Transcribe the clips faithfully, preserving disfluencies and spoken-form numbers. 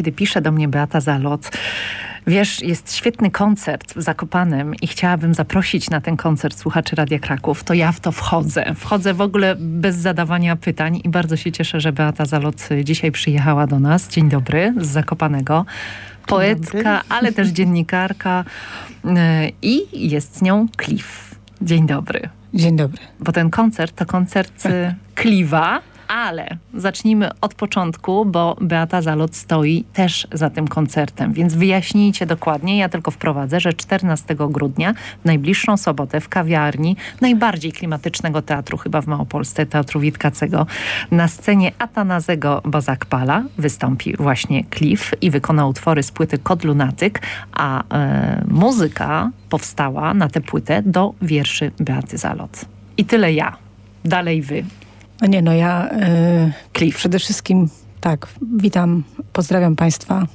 kiedy pisze do mnie Beata Zalot: wiesz, jest świetny koncert w Zakopanem i chciałabym zaprosić na ten koncert słuchaczy Radia Kraków, to ja w to wchodzę. Wchodzę w ogóle bez zadawania pytań i bardzo się cieszę, że Beata Zalot dzisiaj przyjechała do nas. Dzień dobry, z Zakopanego. Poetka, ale też dziennikarka i jest z nią Cliff. Dzień dobry. Dzień dobry. Bo ten koncert to koncert Cliffa, ale zacznijmy od początku, bo Beata Zalot stoi też za tym koncertem, więc wyjaśnijcie dokładnie. Ja tylko wprowadzę, że czternastego grudnia, w najbliższą sobotę, w kawiarni najbardziej klimatycznego teatru chyba w Małopolsce, Teatru Witkacego, na scenie Atanazego Bozakpala wystąpi właśnie Cliff i wykona utwory z płyty Kod Lunatyk, a e, muzyka powstała na tę płytę do wierszy Beaty Zalot. I tyle ja. Dalej wy. No nie, no ja yy, przede wszystkim tak, witam, pozdrawiam Państwa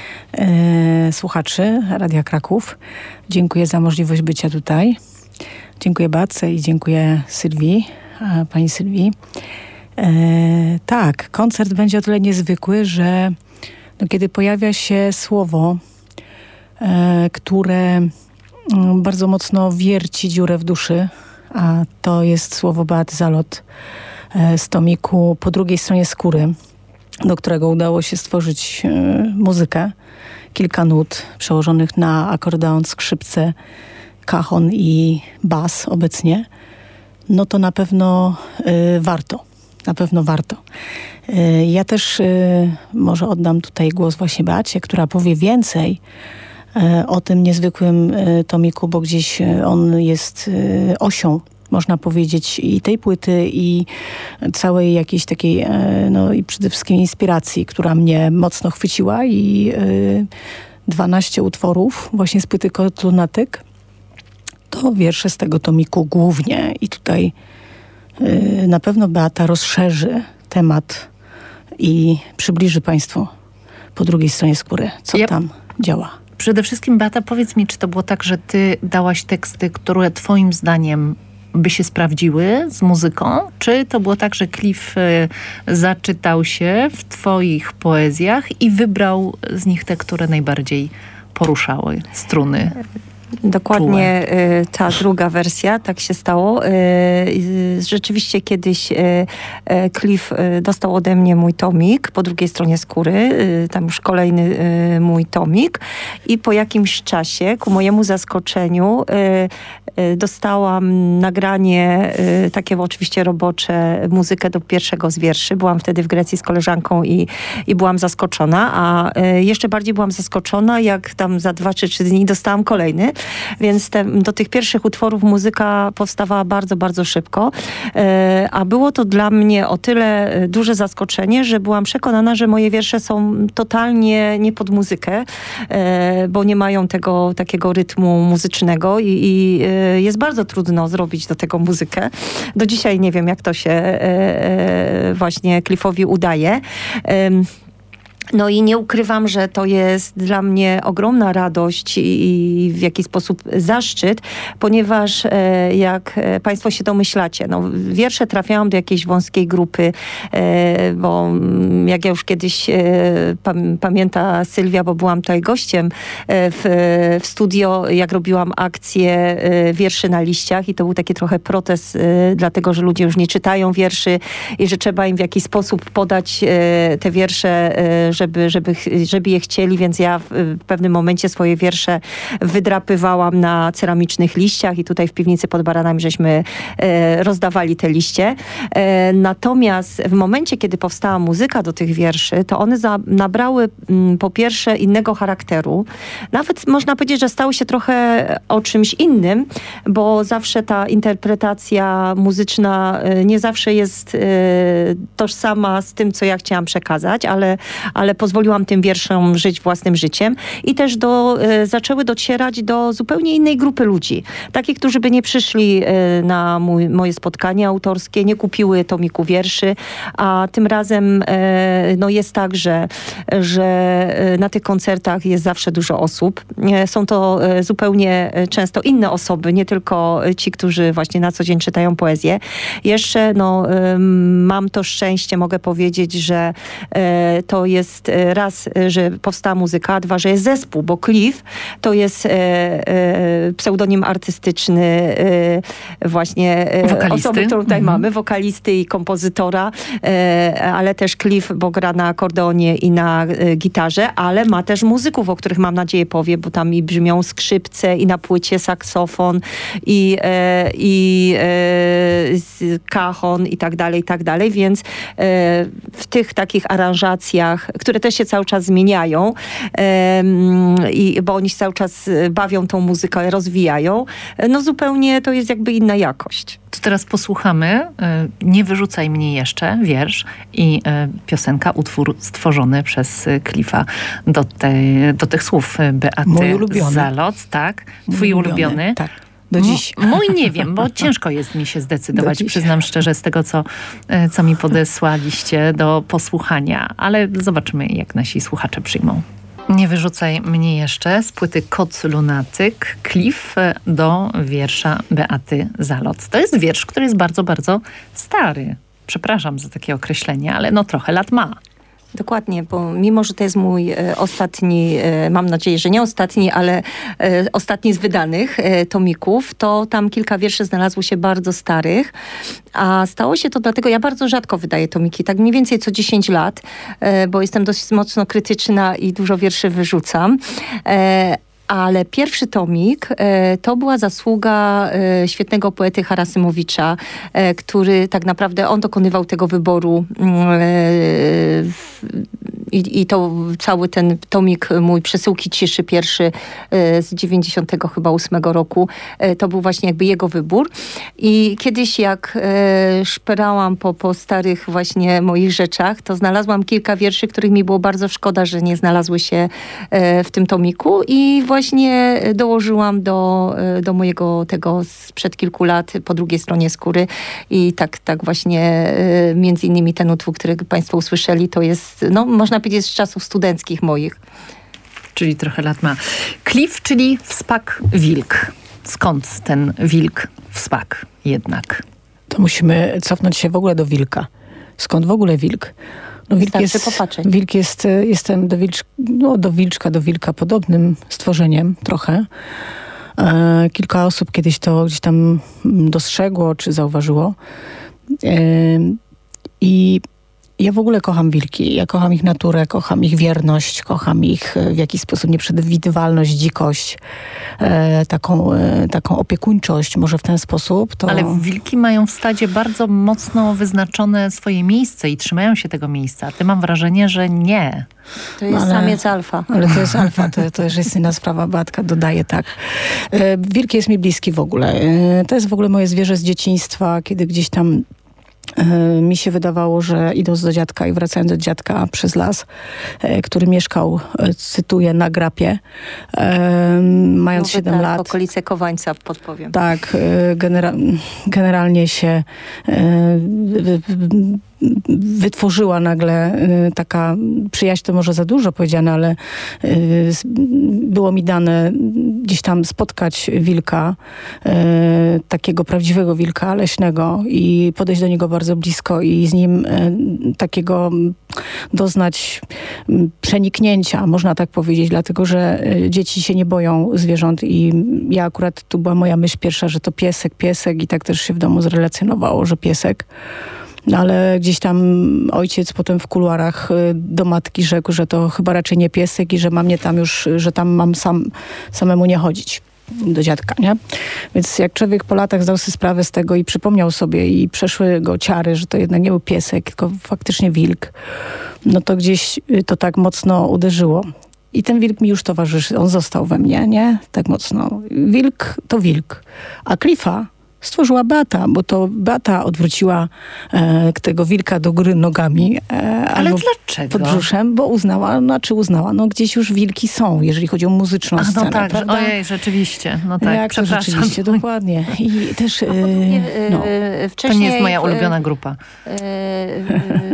yy, słuchaczy Radia Kraków. Dziękuję za możliwość bycia tutaj. Dziękuję Beatce i dziękuję Sylwii, e, pani Sylwii. Yy, tak, koncert będzie o tyle niezwykły, że no, kiedy pojawia się słowo, yy, które yy, bardzo mocno wierci dziurę w duszy, a to jest słowo Beaty Zalot z tomiku Po drugiej stronie skóry, do którego udało się stworzyć y, muzykę. Kilka nut przełożonych na akordeon, skrzypce, cajon i bas obecnie. No to na pewno y, warto. Na pewno warto. Y, ja też y, może oddam tutaj głos właśnie Beacie, która powie więcej y, o tym niezwykłym y, tomiku, bo gdzieś y, on jest y, osią, można powiedzieć, i tej płyty, i całej jakiejś takiej, no i przede wszystkim inspiracji, która mnie mocno chwyciła, i y, dwanaście utworów właśnie z płyty Kod Lunatyk. To wiersze z tego tomiku głównie i tutaj y, na pewno Beata rozszerzy temat i przybliży Państwu po drugiej stronie skóry, co yep. tam działa. Przede wszystkim, Beata, powiedz mi, czy to było tak, że ty dałaś teksty, które twoim zdaniem by się sprawdziły z muzyką? Czy to było tak, że Cliff y, zaczytał się w twoich poezjach i wybrał z nich te, które najbardziej poruszały struny? Dokładnie y, ta druga wersja, tak się stało. Y, y, rzeczywiście kiedyś y, y, Cliff y, dostał ode mnie mój tomik Po drugiej stronie skóry, y, tam już kolejny y, mój tomik, i po jakimś czasie, ku mojemu zaskoczeniu, y, y, dostałam nagranie, y, takie oczywiście robocze, muzykę do pierwszego z wierszy. Byłam wtedy w Grecji z koleżanką i, i byłam zaskoczona, a y, jeszcze bardziej byłam zaskoczona, jak tam za dwa czy trzy dni dostałam kolejny. Więc te, do tych pierwszych utworów muzyka powstawała bardzo, bardzo szybko. E, a było to dla mnie o tyle duże zaskoczenie, że byłam przekonana, że moje wiersze są totalnie nie pod muzykę, e, bo nie mają tego takiego rytmu muzycznego i, i e, jest bardzo trudno zrobić do tego muzykę. Do dzisiaj nie wiem, jak to się e, e, właśnie Cliffowi udaje. E, No i nie ukrywam, że to jest dla mnie ogromna radość i w jakiś sposób zaszczyt, ponieważ e, jak Państwo się domyślacie, no, wiersze trafiają do jakiejś wąskiej grupy, e, bo jak ja już kiedyś e, pam, pamięta Sylwia, bo byłam tutaj gościem e, w, w studio, jak robiłam akcję e, wierszy na liściach, i to był taki trochę protest, e, dlatego że ludzie już nie czytają wierszy i że trzeba im w jakiś sposób podać e, te wiersze, e, Żeby, żeby, żeby je chcieli, więc ja w, w pewnym momencie swoje wiersze wydrapywałam na ceramicznych liściach i tutaj w piwnicy pod Baranami żeśmy e, rozdawali te liście. E, natomiast w momencie, kiedy powstała muzyka do tych wierszy, to one za, nabrały m, po pierwsze innego charakteru. Nawet można powiedzieć, że stały się trochę o czymś innym, bo zawsze ta interpretacja muzyczna e, nie zawsze jest e, tożsama z tym, co ja chciałam przekazać, ale, ale pozwoliłam tym wierszom żyć własnym życiem i też do, e, zaczęły docierać do zupełnie innej grupy ludzi. Takich, którzy by nie przyszli e, na mój, moje spotkanie autorskie, nie kupiły tomiku wierszy, a tym razem e, no jest tak, że, że na tych koncertach jest zawsze dużo osób. E, są to e, zupełnie często inne osoby, nie tylko ci, którzy właśnie na co dzień czytają poezję. Jeszcze no, e, mam to szczęście, mogę powiedzieć, że e, to jest jest raz, że powstała muzyka, a dwa, że jest zespół, bo Cliff to jest e, e, pseudonim artystyczny e, właśnie e, osoby, którą tutaj mhm. mamy, wokalisty i kompozytora, e, ale też Cliff, bo gra na akordeonie i na e, gitarze, ale ma też muzyków, o których mam nadzieję powie, bo tam i brzmią skrzypce i na płycie saksofon i, e, i e, cajon i tak dalej, i tak dalej, więc e, w tych takich aranżacjach, które też się cały czas zmieniają, e, i, bo oni się cały czas bawią tą muzykę, rozwijają, no zupełnie to jest jakby inna jakość. To teraz posłuchamy Nie wyrzucaj mnie jeszcze, wiersz i piosenka, utwór stworzony przez Cliffa do, te, do tych słów Beaty Zalot. Tak, twój ulubiony. ulubiony. Tak. Do dziś. M- mój nie wiem, bo ciężko jest mi się zdecydować, przyznam szczerze, z tego, co, co mi podesłaliście do posłuchania, ale zobaczymy, jak nasi słuchacze przyjmą. Nie wyrzucaj mnie jeszcze z płyty Koc Lunatyk, Cliff do wiersza Beaty Zalot. To jest wiersz, który jest bardzo, bardzo stary. Przepraszam za takie określenie, ale no trochę lat ma. Dokładnie, bo mimo, że to jest mój e, ostatni, e, mam nadzieję, że nie ostatni, ale e, ostatni z wydanych e, tomików, to tam kilka wierszy znalazło się bardzo starych, a stało się to dlatego, ja bardzo rzadko wydaję tomiki, tak mniej więcej co dziesięć lat, e, bo jestem dosyć mocno krytyczna i dużo wierszy wyrzucam. E, Ale pierwszy tomik e, to była zasługa e, świetnego poety Harasymowicza, e, który tak naprawdę on dokonywał tego wyboru e, i, i to cały ten tomik mój Przesyłki ciszy pierwszy e, z dziewięćdziesiątego chyba ósmego roku, e, to był właśnie jakby jego wybór. I kiedyś jak e, szperałam po, po starych właśnie moich rzeczach, to znalazłam kilka wierszy, których mi było bardzo szkoda, że nie znalazły się e, w tym tomiku i właśnie Właśnie dołożyłam do, do mojego tego sprzed kilku lat po drugiej stronie skóry i tak, tak właśnie między innymi ten utwór, który Państwo usłyszeli, to jest, no można powiedzieć, z czasów studenckich moich. Czyli trochę lat ma. Cliff, czyli wspak wilk. Skąd ten wilk wspak jednak? To musimy cofnąć się w ogóle do wilka. Skąd w ogóle wilk? No, wilk jest, popatrzeć. Wilk jest, jestem do, wilcz, no, do wilczka, do wilka podobnym stworzeniem trochę. E, kilka osób kiedyś to gdzieś tam dostrzegło czy zauważyło. E, I ja w ogóle kocham wilki. Ja kocham ich naturę, kocham ich wierność, kocham ich w jakiś sposób nieprzewidywalność, dzikość, e, taką, e, taką opiekuńczość, może w ten sposób. To... Ale wilki mają w stadzie bardzo mocno wyznaczone swoje miejsce i trzymają się tego miejsca. Ty mam wrażenie, że nie. To jest ale, samiec alfa. Ale to jest alfa, to, to jest inna sprawa, Beatka dodaje tak. E, wilk jest mi bliski w ogóle. E, to jest w ogóle moje zwierzę z dzieciństwa, kiedy gdzieś tam mi się wydawało, że idąc do dziadka i wracając do dziadka przez las, który mieszkał, cytuję, na grapie, mając Mówię siedem tak, lat. Okolice Kowańca, podpowiem. Tak, genera generalnie się wytworzyła nagle taka przyjaźń, to może za dużo powiedziane, ale było mi dane gdzieś tam spotkać wilka, takiego prawdziwego wilka leśnego i podejść do niego bardzo blisko i z nim takiego doznać przeniknięcia, można tak powiedzieć, dlatego, że dzieci się nie boją zwierząt i ja akurat, tu była moja myśl pierwsza, że to piesek, piesek i tak też się w domu zrelacjonowało, że piesek. No ale gdzieś tam ojciec potem w kuluarach do matki rzekł, że to chyba raczej nie piesek i że mam nie tam już, że tam mam sam, samemu nie chodzić do dziadka, nie? Więc jak człowiek po latach zdał sobie sprawę z tego i przypomniał sobie i przeszły go ciary, że to jednak nie był piesek, tylko faktycznie wilk, no to gdzieś to tak mocno uderzyło. I ten wilk mi już towarzyszy, on został we mnie, nie? Tak mocno. Wilk to wilk. A Cliffa stworzyła Beata, bo to Beata odwróciła e, tego wilka do góry nogami. E, Ale dlaczego? Pod brzuszem, bo uznała, znaczy uznała, no gdzieś już wilki są, jeżeli chodzi o muzyczną Ach, scenę, no tak, prawda? Ojej, rzeczywiście. No tak, Jak to rzeczywiście, dokładnie. I też... E, drugie, no. To nie jest moja ulubiona grupa. E,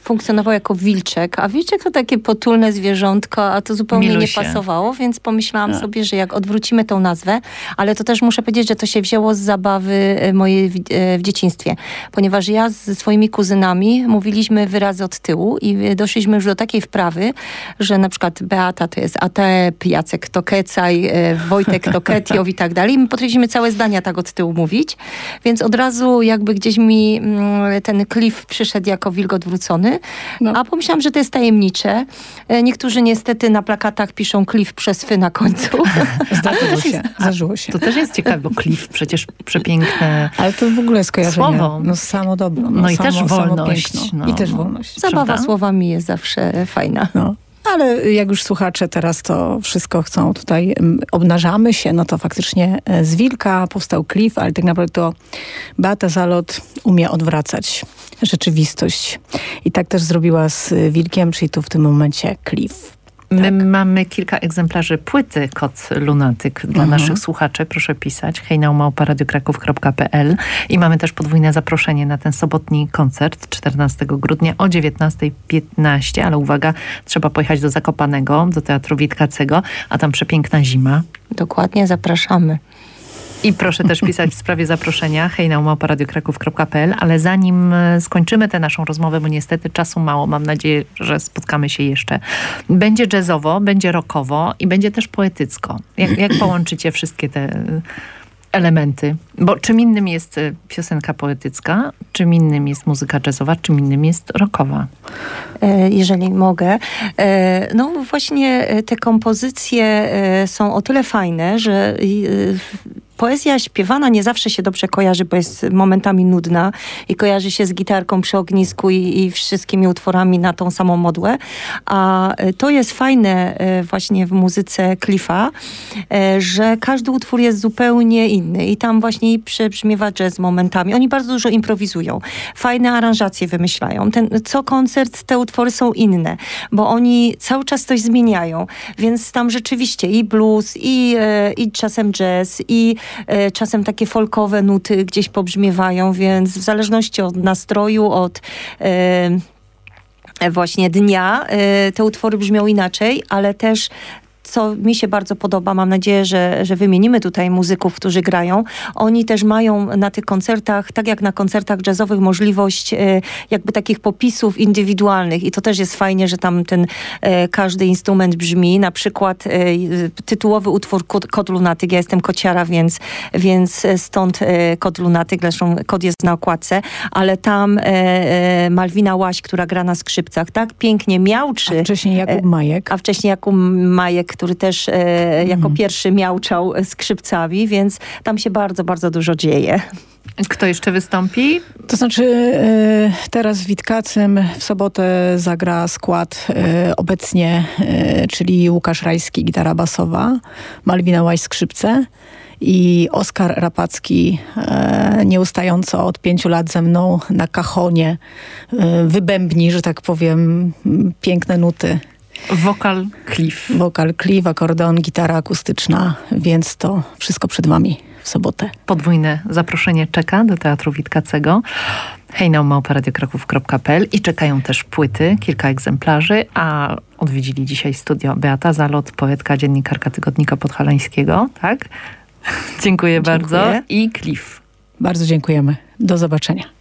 funkcjonował jako wilczek, a wilczek to takie potulne zwierzątko, a to zupełnie Milusie. nie pasowało, więc pomyślałam a. sobie, że jak odwrócimy tą nazwę, ale to też muszę powiedzieć, że to się wzięło z zabawy mojej w, w dzieciństwie, ponieważ ja ze swoimi kuzynami mówiliśmy wyrazy od tyłu i doszliśmy już do takiej wprawy, że na przykład Beata to jest Atep, Jacek to Kecaj, Wojtek to Ketiow i tak dalej. I my potrafiliśmy całe zdania tak od tyłu mówić, więc od razu jakby gdzieś mi ten Cliff przyszedł jako wilgot wrócony, no. A pomyślałam, że to jest tajemnicze. Niektórzy niestety na plakatach piszą Cliff przez fy na końcu. Zdarzyło się, zdarzyło się. To też jest ciekawe, bo Cliff przecież przepiękne ale to w ogóle jest kojarzenie. Słowo. No samo dobro. No, no i samo, też wolność. No. I też wolność. Zabawa Prawda? słowami jest zawsze fajna. No. Ale jak już słuchacze teraz to wszystko chcą tutaj, obnażamy się, no to faktycznie z wilka powstał Cliff, ale tak naprawdę to Beata Zalot umie odwracać rzeczywistość. I tak też zrobiła z wilkiem, czyli tu w tym momencie Cliff. My tak. mamy kilka egzemplarzy płyty Kot Lunatyk dla mhm. naszych słuchaczy. Proszę pisać hejnał małpa radiokraków kropka pe el i mamy też podwójne zaproszenie na ten sobotni koncert czternastego grudnia o dziewiętnasta piętnaście, ale uwaga, trzeba pojechać do Zakopanego, do Teatru Witkacego, a tam przepiękna zima. Dokładnie, zapraszamy. I proszę też pisać w sprawie zaproszenia hejnał małpa radiokraków kropka pe el, ale zanim skończymy tę naszą rozmowę, bo niestety czasu mało, mam nadzieję, że spotkamy się jeszcze. Będzie jazzowo, będzie rockowo i będzie też poetycko. Jak, jak połączycie wszystkie te elementy? Bo czym innym jest piosenka poetycka, czym innym jest muzyka jazzowa, czym innym jest rockowa? Jeżeli mogę. No właśnie te kompozycje są o tyle fajne, że poezja śpiewana nie zawsze się dobrze kojarzy, bo jest momentami nudna i kojarzy się z gitarką przy ognisku i, i wszystkimi utworami na tą samą modłę. A to jest fajne właśnie w muzyce Cliffa, że każdy utwór jest zupełnie inny i tam właśnie przebrzmiewa jazz momentami. Oni bardzo dużo improwizują. Fajne aranżacje wymyślają. Ten, co koncert te utwory są inne, bo oni cały czas coś zmieniają. Więc tam rzeczywiście i blues, i, i czasem jazz, i czasem takie folkowe nuty gdzieś pobrzmiewają, więc w zależności od nastroju, od e, właśnie dnia, e, te utwory brzmią inaczej, ale też co mi się bardzo podoba, mam nadzieję, że, że wymienimy tutaj muzyków, którzy grają. Oni też mają na tych koncertach, tak jak na koncertach jazzowych, możliwość e, jakby takich popisów indywidualnych i to też jest fajnie, że tam ten e, każdy instrument brzmi. Na przykład e, tytułowy utwór Kot, Kot Lunatyk. Ja jestem kociara, więc, więc stąd e, Kot Lunatyk. Zresztą kot jest na okładce, ale tam e, e, Malwina Łaś, która gra na skrzypcach, tak pięknie miałczy. A wcześniej Jakub Majek. A wcześniej Jakub Majek, który też e, jako mm. pierwszy miauczał skrzypcami, więc tam się bardzo, bardzo dużo dzieje. Kto jeszcze wystąpi? To znaczy e, teraz w Witkacym w sobotę zagra skład e, obecnie, e, czyli Łukasz Rajski, gitara basowa, Malwina Łaś, skrzypce i Oskar Rapacki e, nieustająco od pięciu lat ze mną na kachonie e, wybębni, że tak powiem, piękne nuty. Wokal Cliff. Wokal Cliff, akordeon, gitara akustyczna, więc to wszystko przed wami w sobotę. Podwójne zaproszenie czeka do Teatru Witkacego. hejnał małpa radiokraków kropka pe el i czekają też płyty, kilka egzemplarzy, a odwiedzili dzisiaj studio Beata Zalot, poetka, dziennikarka Tygodnika Podhalańskiego, tak? Dziękuję, Dziękuję bardzo. I Cliff. Bardzo dziękujemy. Do zobaczenia.